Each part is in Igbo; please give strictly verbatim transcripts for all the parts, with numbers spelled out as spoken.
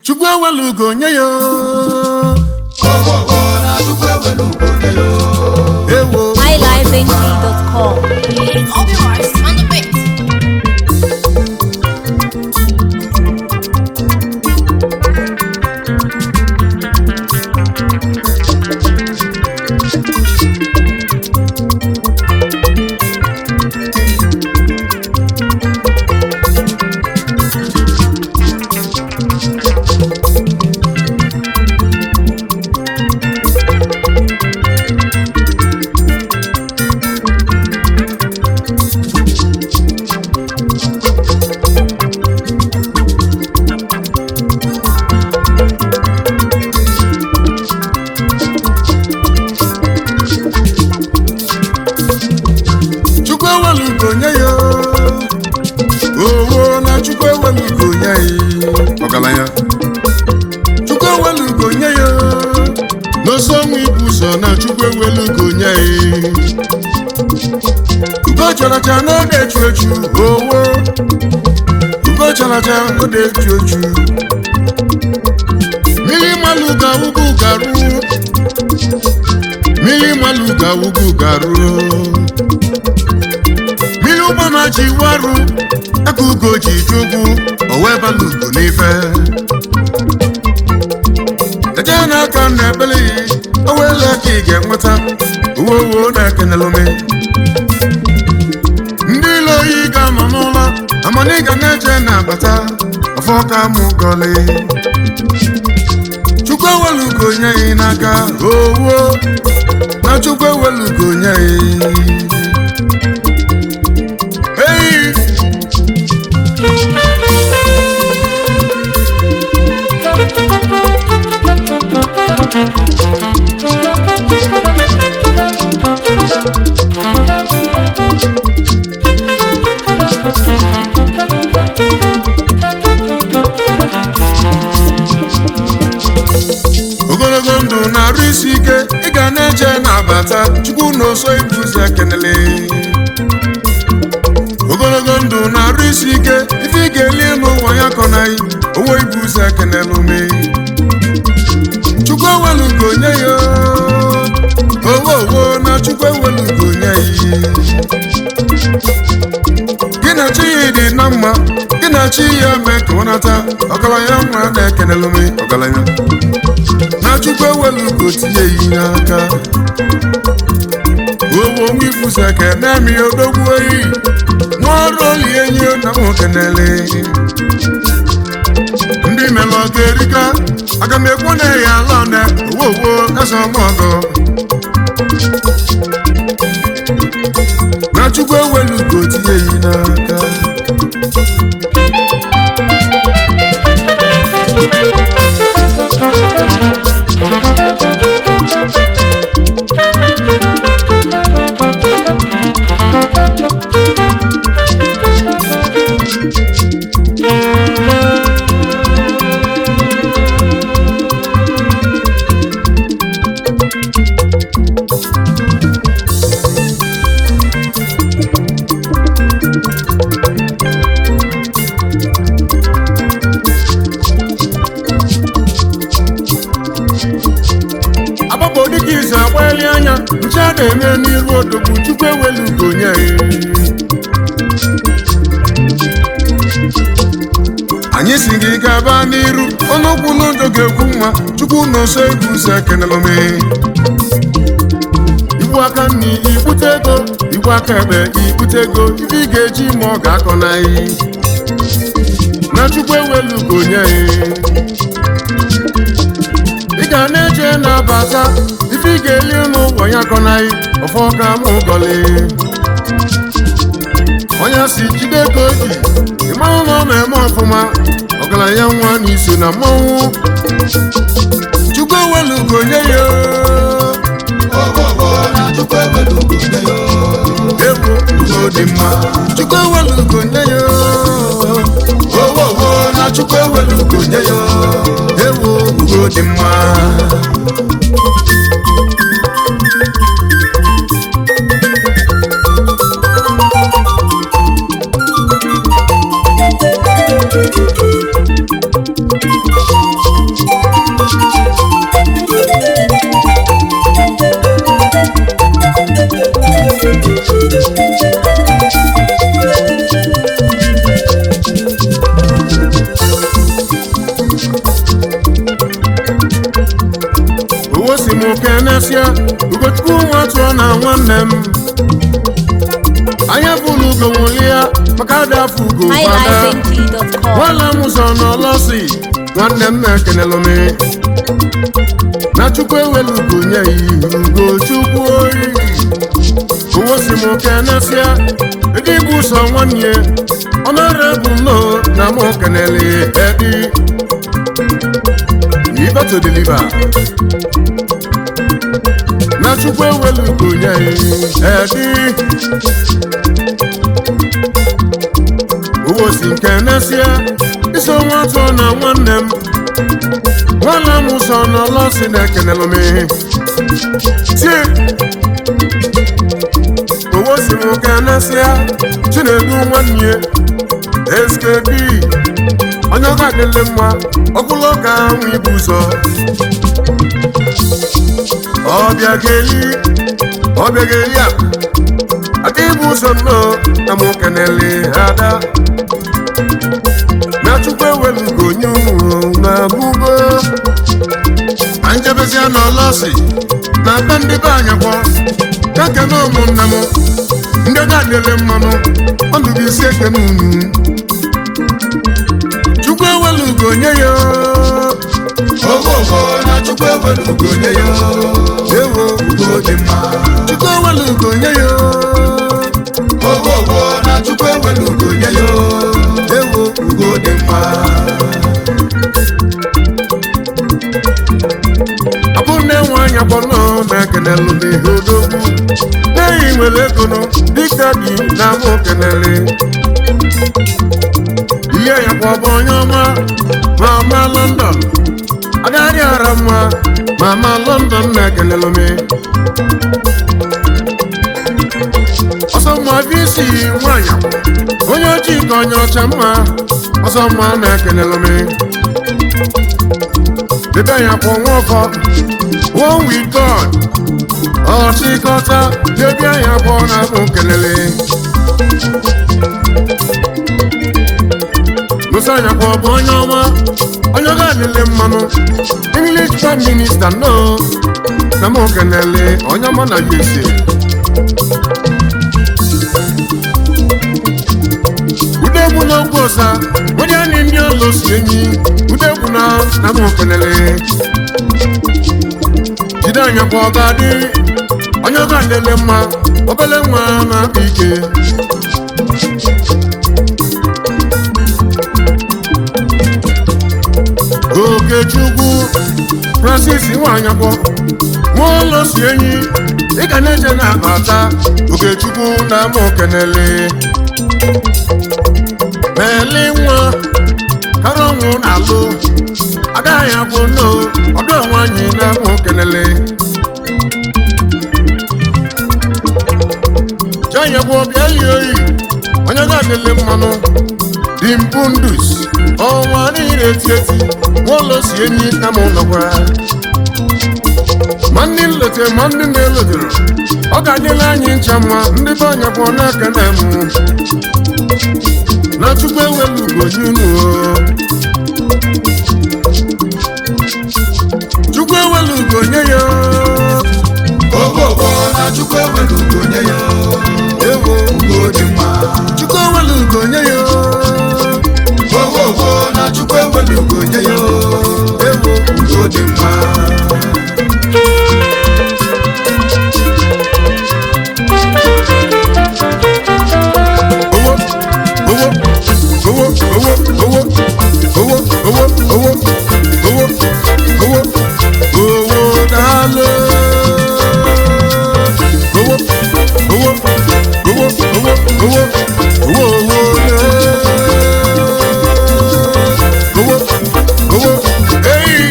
Chukwu ewelugo nye yo. Owo owo na Chukwu ewelugo nye yo. Ewo. my life n g dot com. It's Obi Wars on the beat. Chalacha no de chuchu owo Ugo chalacha no de chuchu Mili maluga ugu garu Mili maluga ugu garu Mili umana jiwaru Akugo jijugu Owe balugo nife Ejana kan nebeli Owe laki ge mwata Uwo uwo na kenelome Ndilo iga manola Amaniga neje na bata Afoka mugole Chukwe welugo nye inaka Owo Na chukwe welugo nye Hey Ogologo ndụ na-arụ isi ike ị ga na-eje na-abata Chukwu n'oso ibuzi ekenele Ogologo ndụ na-arụ isi ike ife ị ga-eli n'ụwa ya kọnaghị owo ibuzi ekenele ume Chukwu ewelugo nye ya owo owo na Chukwu ewelugo nye ya Gị na chi ya dị na mma gị na chi ya mee ka ọ nata ọgaranya nwa na-ekenele ume ọgaranya Na Chukwu ewelugo tinye yi n'aka Owo nwifusa ke na-emi odogwu oyi Nwọrụ oli enyi na m kenele Ndị melụ ọga erika aga m ekwu na ya ala na owowo eze ọmọgọ Na Chukwu ewelugo tinye yi n'aka Ncha na-eme n'iru odogwu Chukwu ewelugo nye Anyị si gị gaba n'iru ọnụkwụ n'ụdọ ga-ekwu nwa Chukwu n'oso ibuzi ekenelome Igbu aka nni ibute ego Igbu aka ebe ibute ego ife ị ga-eji ma ọ ga-akọ n'anyị Na Chukwu ewelugo nye Ị ga na-eje na-abata Ifi ga-eli n'ụwa ya kọnaghị ọfọka mụgọli Onye si jide ka oji ịmanụ na ọ na-eme ọfụma ọgaranya nwa n'isi na mmanwụ Chukwu ewelugo nye ya Owo owo na Chukwu ewelugo nye yo. Ewo ugo dị mma Chukwu ewelugo nye ya Owo owo na Chukwu ewelugo nye yo. Ewo ugo dị mma Thank you. n'ezie Ugochukwu nwa tụọ na nwanne m anya bụrụ ugo nwụli ya maka ada afọ ugo fada highlife dot com. nwala m ụzọ n'ọlọsi nwanne m na-ekenelu m na Chukwu ewelu ugo nye ya Ugochukwu oyi uwe si m kenesịa ego ibu ụsọ nwanne ọnọrọ ebu nno na m kenele edi Liver to deliver na Chukwu ewelu ugo nye ya edi uwe si kenesịa iso nwa tụọ na nwanne m nwanne m ụsọ n'ọlọsi na-ekenelu m tie owo si m kenesịa Chinedu nwanne S K B onye ọga adịlị mma ọgụlụ ka nwa ibu ụzọ ọbịa ga-eli ọbịa ga-eli a aka ibu ụzọ nnọọ na m kenele ada na Chukwu ewelu ugo nye unu na bugo na njebezia n'ọlọsi na aka ndị be anya kwọ ka kene ụmụnne m ndị ga-adịlị mmanụ ọnụ bụ isi ekene unu Chukwu ewelu ugo nye ya ogogo na Chukwu ewelu ugo nye ya ewo ugo dị mma Chukwu ewelu ugo nye ya ogogo na Chukwu ewelu ugo nye ya ewo ugo dị mma abụ nne nwanyị akpọnọ na-ekenelu n'ihe odogwu n'eyi nwere ego nọ dịka dị na amụ kenele ihe ya kwa bụ onye ọma ma ama London agaghị ara mma ma ama London na-ekenelu m ọsọ mma visi nwanyị onye ojii ka onye ọcha mma ọsọ mma na-ekenelu m debe ya kwa nwa ọkọ one with God ọchịkọta debe ya kwa ọ na-amụ kelele Musa ya kwa bụ onye ọma onye ga-adịlị mmanụ English Prime Minister no na mụ kelele onye ọma na U S A udegbu na ngwa ọsa onye anyị ndị ọlụ si enyi udegbu na na mụ kelele jide anya kwa ọ ga-adị onye ọ ga-adịlị mma obele nwa na-akpa ike Ogechukwu Francis Nwanyakwo nwa ụlọ si enyi ị ga na-eje na-akpata Ogechukwu na mụ kenele meli nwa kara ọnwụ na-alụ agaghị abụ no ọdụ nwanyị na mụ kenele Janyekwa bịali oyi onye ga-adịlị mmanụ Dimpundus ọnwa niile eti eti nwaụlọ si enyi na mụ nọkwara ma ndị nlete ma ndị na-elotere ọ ga-adịla anyị ncha mma ndị be anya kwọ n'aka na mụ na Chukwu ewelu ugo nye unu Chukwu ewelu ugo nye ya ogogo na Chukwu ewelu ugo nye ya ewo ugo dị mma Chukwu ewelu ugo nye ya ogogo na Chukwu ewelu ugo nye ya ewo ugo dị mma owó owó owó owó owó owó owó owó owó owó dálé owó owó owó owó owó owó owó lé owó owó eyi.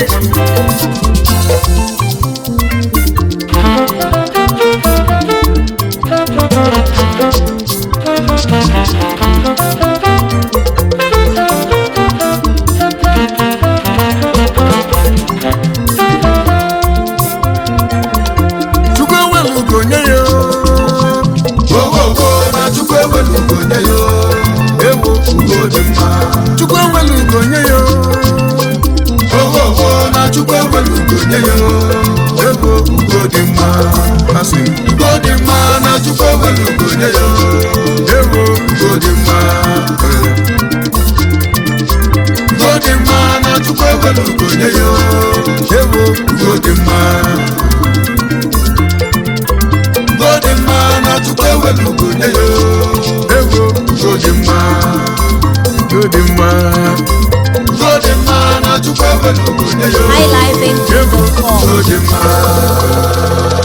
Chukwu ewelu ugo nye ya ogogo na Chukwu ewelu ugo nye ya ego ugo dị mma asị ugo dị mma na Chukwu ewelu ugo nye ya ewo ugo dị mma ugo dị mma na Chukwu ewelu ugo nye ya ewo ugo dị mma ugo dị mma na Chukwu ewelu ugo nye ya ewo ugo dị mma ugo dị mma ugo dị mma na Chukwu ewelu ugo nye ya high life n g dot com. ugo dị mma